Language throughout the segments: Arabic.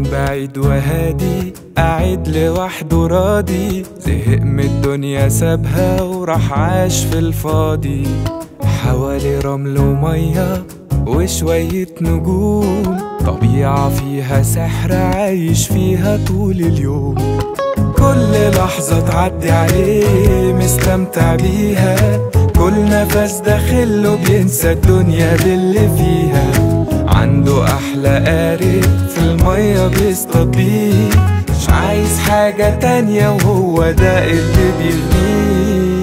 بعيد وهادي قاعد لوحده راضي، زهق من الدنيا سابها وراح عاش في الفاضي. حوالي رمل ومية وشوية نجوم، طبيعة فيها سحر عايش فيها طول اليوم. كل لحظة تعدي عليه مستمتع بيها، كل نفس داخله بينسى الدنيا باللي فيها. عنده أحلى قارب في المية بيصطاد بيه، مش عايز حاجة تانية وهو ده اللي بيغنيه.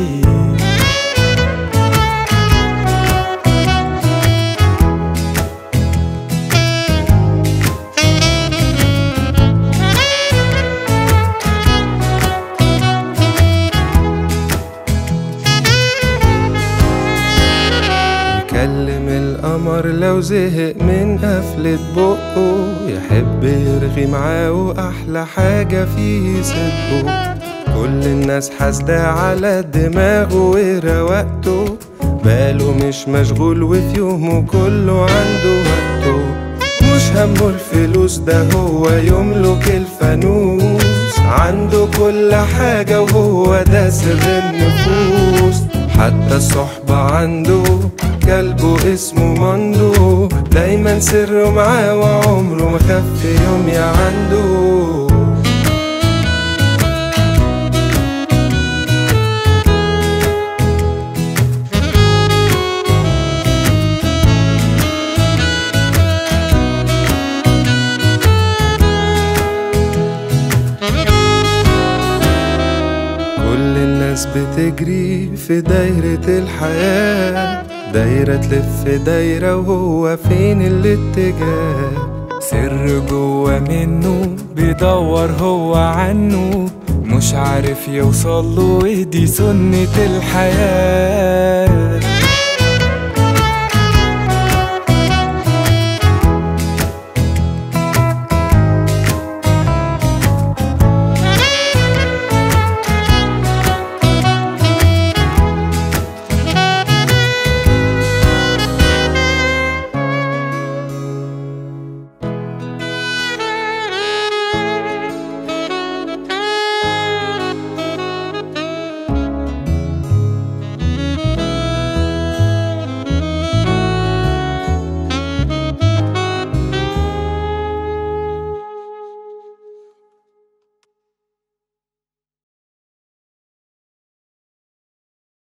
يكلم القمر لو زهق من قفلة بقه، يحب يرغي معاه وأحلى حاجة فيه صدقه. كل الناس حاسدة على دماغه ورواقته، باله مش مشغول وفي يومه كله عنده وقته. مش همه الفلوس، ده هو يملك الفانوس، عنده كل حاجة وهو ده سر النفوس. حتى الصحبة عنده كلبه اسمه مندو، دايما سره معاه وعمره ما خف يوم يا عنده. كل الناس بتجري في دايرة الحياة، دايرة تلف دايرة وهو فين الاتجاه. سر جوا منه بيدور هو عنه، مش عارف يوصله ودي سنة الحياة.